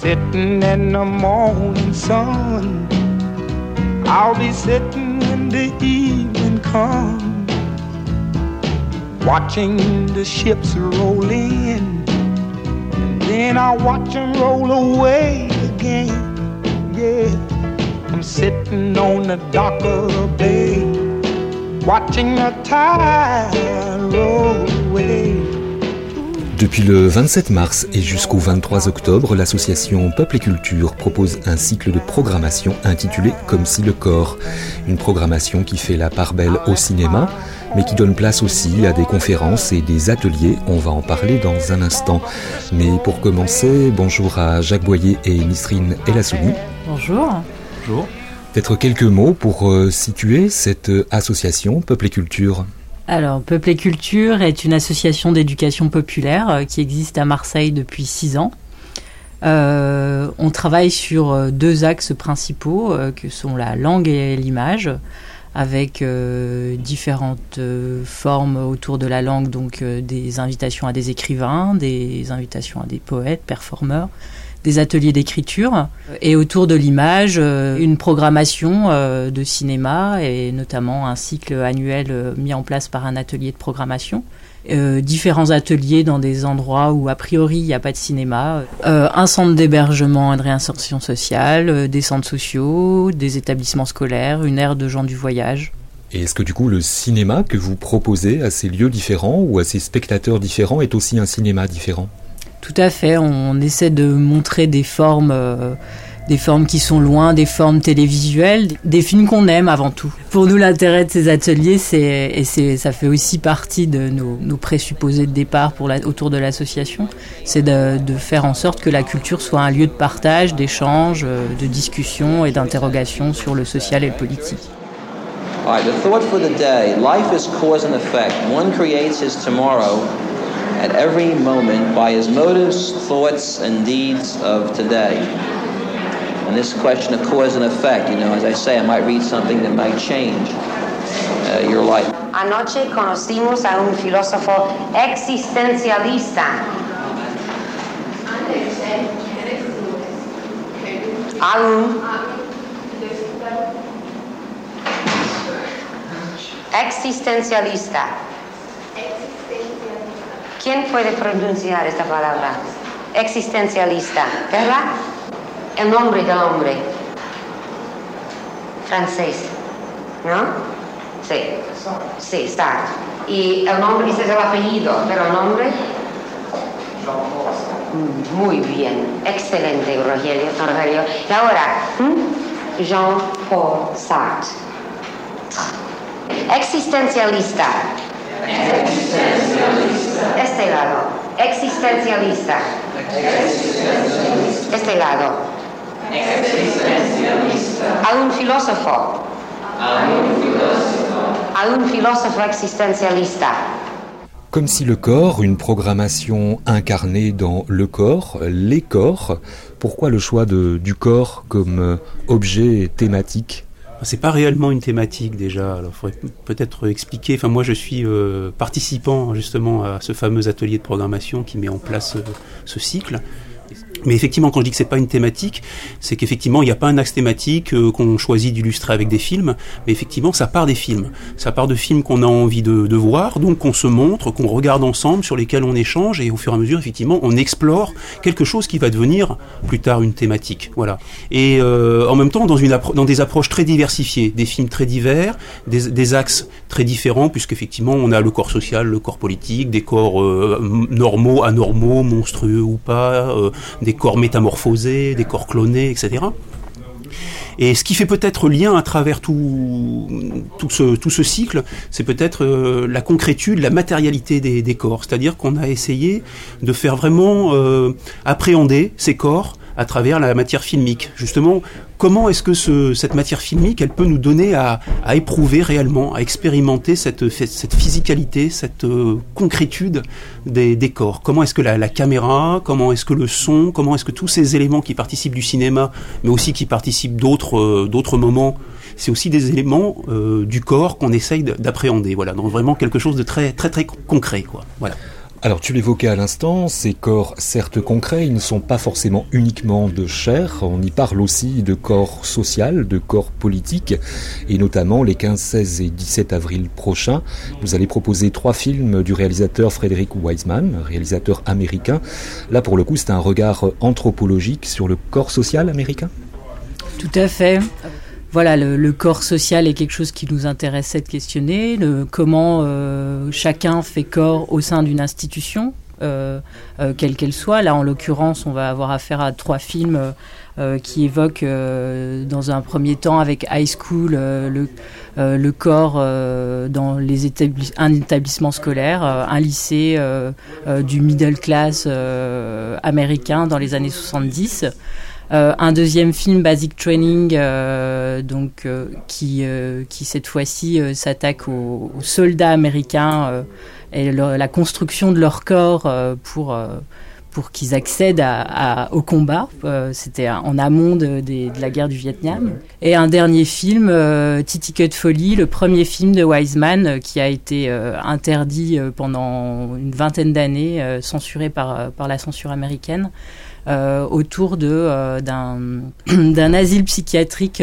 sitting in the morning sun. I'll be sitting when the evening comes, watching the ships roll in, and then I'll watch them roll away again. Yeah, I'm sitting on the dock of the bay, watching the tide roll away. Depuis le 27 mars et jusqu'au 23 octobre, l'association Peuple et Culture propose un cycle de programmation intitulé « Comme si le corps ». Une programmation qui fait la part belle au cinéma, mais qui donne place aussi à des conférences et des ateliers. On va en parler dans un instant. Mais pour commencer, bonjour à Jacques Boyer et Nisrine Elassouni. Bonjour. Bonjour. Peut-être quelques mots pour situer cette association Peuple et Culture. Alors, Peuple et Culture est une association d'éducation populaire qui existe à Marseille depuis 6 ans. On travaille sur 2 axes principaux que sont la langue et l'image, avec différentes formes autour de la langue, donc des invitations à des écrivains, des invitations à des poètes, performeurs, des ateliers d'écriture, et autour de l'image, une programmation de cinéma et notamment un cycle annuel mis en place par un atelier de programmation. Différents ateliers dans des endroits où a priori il n'y a pas de cinéma, un centre d'hébergement et de réinsertion sociale, des centres sociaux, des établissements scolaires, une aire de gens du voyage. Et est-ce que du coup le cinéma que vous proposez à ces lieux différents ou à ces spectateurs différents est aussi un cinéma différent ? Tout à fait, on essaie de montrer des formes qui sont loin, des formes télévisuelles, des films qu'on aime avant tout. Pour nous, l'intérêt de ces ateliers, ça fait aussi partie de nos présupposés de départ autour de l'association, c'est de faire en sorte que la culture soit un lieu de partage, d'échange, de discussion et d'interrogation sur le social et le politique. All right, the thought for the day. Life is cause and effect. One creates his tomorrow at every moment by his motives, thoughts, and deeds of today. And this question of cause and effect, as I say, I might read something that might change your life. Anoche conocimos a un filósofo existencialista. Existencialista. ¿Quién puede pronunciar esta palabra? Existencialista, ¿verdad? El nombre del hombre. Francés, ¿no? Sí, Sartre. Y el nombre, ese es el apellido, pero el nombre... Muy bien, excelente, Rogelio. Y ahora, Jean-Paul Sartre. Existencialista. Este lado. Existencialista. Este lado. A un filósofo. A un filósofo existencialista. Comme si le corps, une programmation incarnée dans le corps, les corps. Pourquoi le choix du corps comme objet thématique ? C'est pas réellement une thématique déjà, alors il faudrait peut-être expliquer. Moi je suis participant justement à ce fameux atelier de programmation qui met en place ce cycle. Mais effectivement, quand je dis que c'est pas une thématique, c'est qu'effectivement il n'y a pas un axe thématique qu'on choisit d'illustrer avec des films, mais effectivement ça part des films. Ça part de films qu'on a envie de voir, donc qu'on se montre, qu'on regarde ensemble, sur lesquels on échange, et au fur et à mesure effectivement on explore quelque chose qui va devenir plus tard une thématique. Voilà. Et en même temps dans des approches très diversifiées, des films très divers, des axes très différents, puisqu'effectivement on a le corps social, le corps politique, des corps normaux, anormaux, monstrueux ou pas, des corps métamorphosés, des corps clonés, etc. Et ce qui fait peut-être lien à travers tout ce cycle, c'est peut-être la concrétude, la matérialité des corps. C'est-à-dire qu'on a essayé de faire vraiment appréhender ces corps à travers la matière filmique. Justement, comment est-ce que cette matière filmique, elle peut nous donner à éprouver réellement, à expérimenter cette physicalité, cette concrétude des corps. Comment est-ce que la caméra, comment est-ce que le son, comment est-ce que tous ces éléments qui participent du cinéma, mais aussi qui participent d'autres moments, c'est aussi des éléments du corps qu'on essaye d'appréhender. Voilà, donc vraiment quelque chose de très très très concret, quoi. Voilà. Alors tu l'évoquais à l'instant, ces corps certes concrets, ils ne sont pas forcément uniquement de chair, on y parle aussi de corps social, de corps politique, et notamment les 15, 16 et 17 avril prochains, vous allez proposer 3 films du réalisateur Frederick Wiseman, réalisateur américain. Là pour le coup c'est un regard anthropologique sur le corps social américain ? Tout à fait. Voilà, le corps social est quelque chose qui nous intéressait de questionner, comment chacun fait corps au sein d'une institution, quelle qu'elle soit. Là, en l'occurrence, on va avoir affaire à 3 films qui évoquent, dans un premier temps, avec High School, le corps dans un établissement scolaire, un lycée du middle class américain dans les années 70. Un deuxième film, Basic Training, qui cette fois-ci s'attaque aux soldats américains et la construction de leur corps pour qu'ils accèdent au combat. C'était en amont de la guerre du Vietnam. Et un dernier film, Titicut Folly, le premier film de Wiseman qui a été interdit pendant une vingtaine d'années, censuré par la censure américaine. Autour d'un asile psychiatrique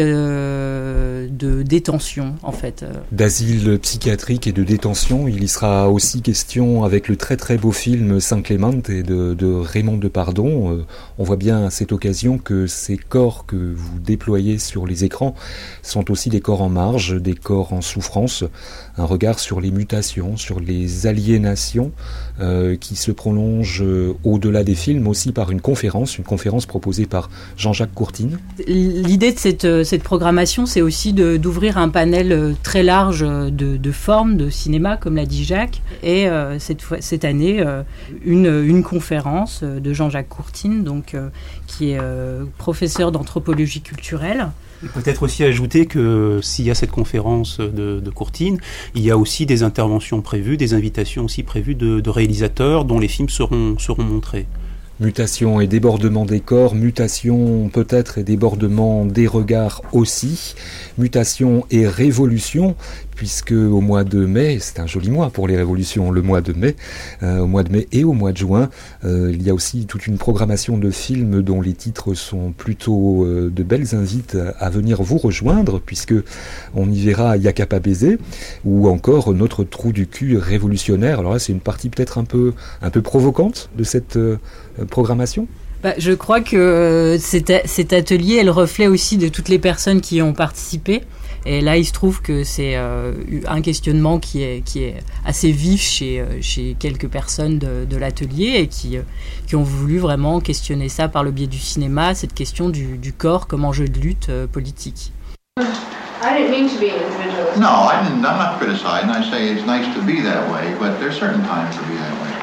de détention, en fait. D'asile psychiatrique et de détention, il y sera aussi question avec le très très beau film Saint-Clément et de Raymond Depardon. On voit bien à cette occasion que ces corps que vous déployez sur les écrans sont aussi des corps en marge, des corps en souffrance, un regard sur les mutations, sur les aliénations qui se prolongent au-delà des films, aussi par une conférence proposée par Jean-Jacques Courtine. L'idée de cette programmation, c'est aussi d'ouvrir un panel très large de formes de cinéma, comme l'a dit Jacques, et cette année, une conférence de Jean-Jacques Courtine, qui est professeur d'anthropologie culturelle. Peut-être aussi ajouter que s'il y a cette conférence de Courtine, il y a aussi des interventions prévues, des invitations aussi prévues de réalisateurs dont les films seront montrés. Mutation et débordement des corps, mutation peut-être et débordement des regards aussi, mutation et révolution, puisque au mois de mai, c'est un joli mois pour les révolutions, le mois de mai, au mois de mai et au mois de juin, il y a aussi toute une programmation de films dont les titres sont plutôt de belles invites à venir vous rejoindre, puisque on y verra Yakapa Baiser, ou encore Notre trou du cul révolutionnaire. Alors là, c'est une partie peut-être un peu provocante de cette programmation. Je crois que cet atelier est le reflet aussi de toutes les personnes qui y ont participé. Et là, il se trouve que c'est un questionnement qui est assez vif chez quelques personnes de l'atelier et qui ont voulu vraiment questionner ça par le biais du cinéma, cette question du corps comme enjeu de lutte politique. I didn't mean to be an individualist. No, I'm not criticizing. I say it's nice to be that way, but there's certain times to be that way.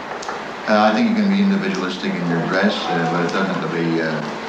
I think you can be individualistic in your dress, but it doesn't have to be...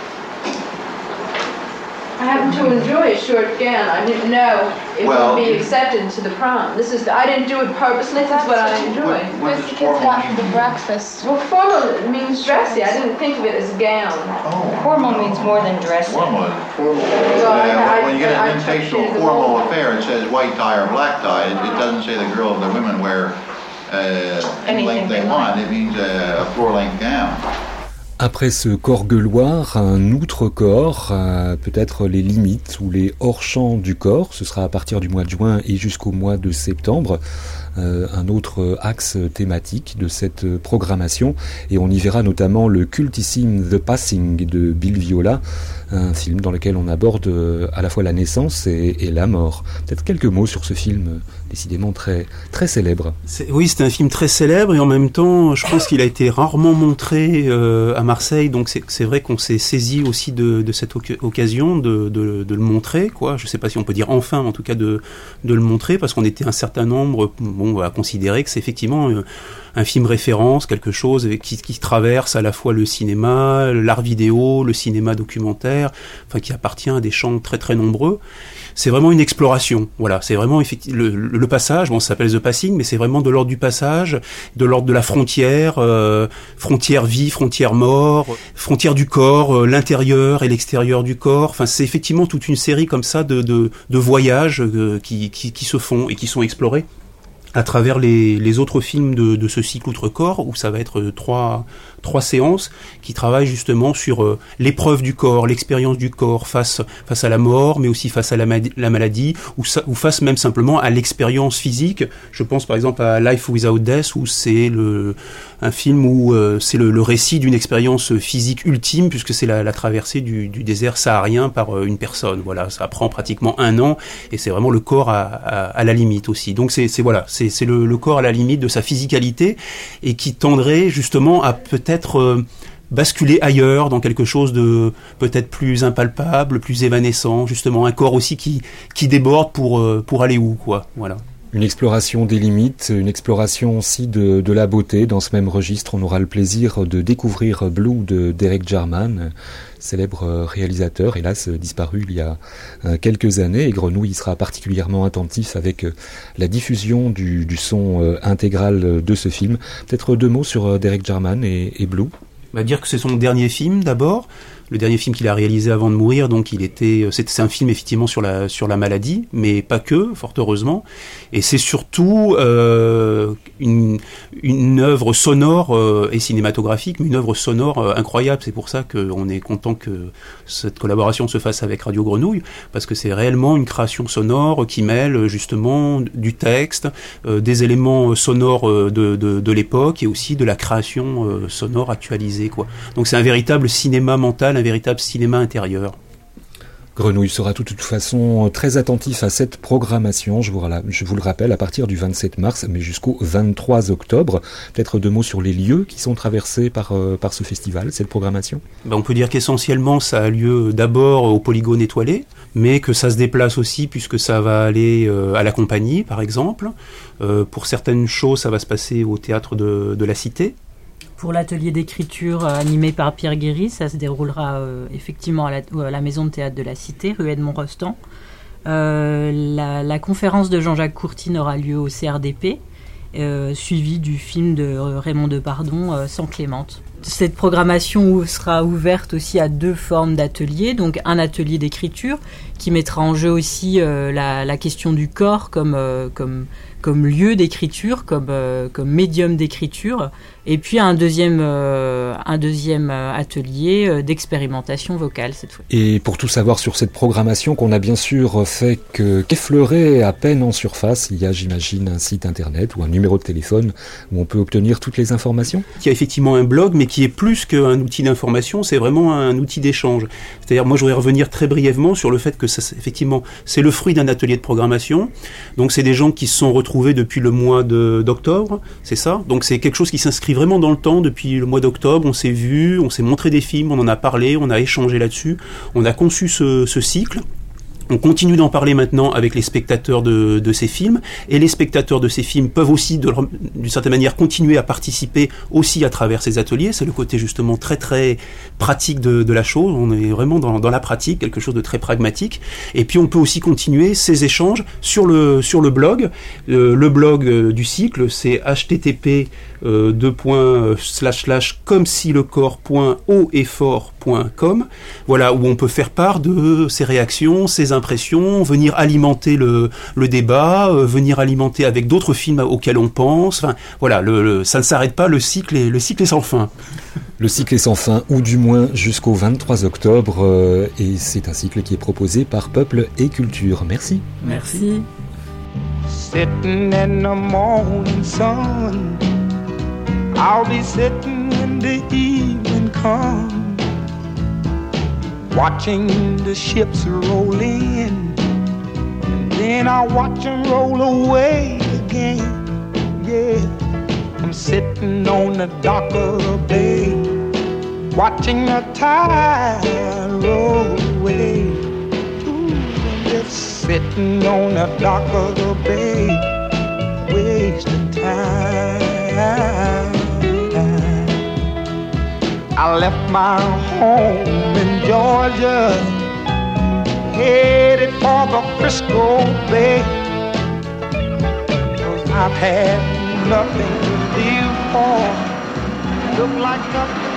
I happen to enjoy a short gown. I didn't know it would be accepted to the prom. I didn't do it purposely. That's what I enjoy. What's the kids got for the breakfast? Well, formal means dressy. I didn't think of it as a gown. Oh. Formal means more than dressy. Formal. When you get an invitational formal affair, it says white tie or black tie. It doesn't say the girl or the women wear any length they want. It means a floor-length gown. Après ce corps gueuloir, un outre corps, peut-être les limites ou les hors-champs du corps, ce sera à partir du mois de juin et jusqu'au mois de septembre, un autre axe thématique de cette programmation, et on y verra notamment le cultissime The Passing de Bill Viola, un film dans lequel on aborde à la fois la naissance et la mort. Peut-être quelques mots sur ce film décidément très, très célèbre. Oui, c'est un film très célèbre et en même temps, je pense qu'il a été rarement montré à Marseille, donc c'est vrai qu'on s'est saisi aussi de cette occasion de le montrer, quoi. Je ne sais pas si on peut dire enfin, en tout cas de le montrer, parce qu'on était un certain nombre à considérer que c'est effectivement un film référence, quelque chose qui traverse à la fois le cinéma, l'art vidéo, le cinéma documentaire, enfin qui appartient à des champs très très nombreux. C'est vraiment une exploration, voilà, c'est vraiment le passage, bon ça s'appelle The Passing, mais c'est vraiment de l'ordre du passage, de l'ordre de la frontière, frontière vie, frontière mort, frontière du corps, l'intérieur et l'extérieur du corps, enfin c'est effectivement toute une série comme ça de voyages qui se font et qui sont explorés à travers les autres films de ce cycle Outre-corps, où ça va être trois séances qui travaillent justement sur l'épreuve du corps, l'expérience du corps face à la mort, mais aussi face à la maladie, ou face même simplement à l'expérience physique. Je pense par exemple à Life Without Death, où c'est un film où c'est le récit d'une expérience physique ultime, puisque c'est la traversée du désert saharien par une personne. Voilà, ça prend pratiquement 1 an, et c'est vraiment le corps à la limite aussi. Donc c'est le corps à la limite de sa physicalité, et qui tendrait justement à peut-être basculer ailleurs, dans quelque chose de peut-être plus impalpable, plus évanescent, justement un corps aussi qui déborde pour aller où, quoi. Voilà. Une exploration des limites, une exploration aussi de la beauté. Dans ce même registre, on aura le plaisir de découvrir Blue de Derek Jarman, célèbre réalisateur, hélas disparu il y a quelques années. Et Grenouille sera particulièrement attentif avec la diffusion du son intégral de ce film. Peut-être 2 mots sur Derek Jarman et Blue. On va dire que c'est son dernier film d'abord. Le dernier film qu'il a réalisé avant de mourir, donc c'est un film effectivement sur la maladie, mais pas que, fort heureusement. Et c'est surtout une œuvre sonore et cinématographique, mais une œuvre sonore incroyable. C'est pour ça qu'on est content que cette collaboration se fasse avec Radio Grenouille, parce que c'est réellement une création sonore qui mêle justement du texte, des éléments sonores de l'époque, et aussi de la création sonore actualisée, quoi. Donc c'est un véritable cinéma mental, un véritable cinéma intérieur. Grenouille sera de toute façon très attentif à cette programmation, je vous le rappelle, à partir du 27 mars, mais jusqu'au 23 octobre. Peut-être 2 mots sur les lieux qui sont traversés par ce festival, cette programmation. On peut dire qu'essentiellement ça a lieu d'abord au Polygone étoilé, mais que ça se déplace aussi, puisque ça va aller à la Compagnie, par exemple. Pour certaines choses, ça va se passer au Théâtre de la Cité. Pour l'atelier d'écriture animé par Pierre Guéry, ça se déroulera effectivement à la Maison de Théâtre de la Cité, rue Edmond-Rostand. La conférence de Jean-Jacques Courtine aura lieu au CRDP, suivie du film de Raymond Depardon, Sans Clémente. Cette programmation sera ouverte aussi à 2 formes d'ateliers, donc un atelier d'écriture qui mettra en jeu aussi la question du corps comme lieu d'écriture, comme médium d'écriture, et puis un deuxième atelier d'expérimentation vocale cette fois. Et pour tout savoir sur cette programmation qu'on a bien sûr fait qu'effleurer à peine en surface, il y a, j'imagine, un site internet ou un numéro de téléphone où on peut obtenir toutes les informations. Il y a effectivement un blog, mais qui est plus qu'un outil d'information, c'est vraiment un outil d'échange. C'est-à-dire, moi je voudrais revenir très brièvement sur le fait que ça, effectivement, c'est le fruit d'un atelier de programmation. Donc c'est des gens qui se sont retrouvés depuis le mois d'octobre, c'est ça. Donc c'est quelque chose qui s'inscrit vraiment dans le temps. Depuis le mois d'octobre, on s'est vu, on s'est montré des films, on en a parlé, on a échangé là-dessus, on a conçu ce cycle. On continue d'en parler maintenant avec les spectateurs de ces films, et les spectateurs de ces films peuvent aussi, d'une certaine manière, continuer à participer aussi à travers ces ateliers. C'est le côté justement très très pratique de la chose. On est vraiment dans la pratique, quelque chose de très pragmatique. Et puis on peut aussi continuer ces échanges sur le blog. Le blog du cycle, c'est http://comesilecorps.hautefort.com. Voilà, où on peut faire part de ses réactions, ses impressions, venir alimenter le débat, venir alimenter avec d'autres films auxquels on pense. Enfin, voilà, ça ne s'arrête pas, le cycle est sans fin. Le cycle est sans fin, ou du moins jusqu'au 23 octobre, et c'est un cycle qui est proposé par Peuple et Culture. Merci. Merci. Sitting in the morning sun, I'll be sitting when the evening comes, watching the ships roll in, and then I'll watch them roll away again. Yeah, I'm sitting on the dock of the bay, watching the tide roll away. Ooh, I'm just sitting on the dock of the bay, wasting time. I left my home in Georgia, headed for the Frisco Bay, 'cause I've had nothing to live for, look like nothing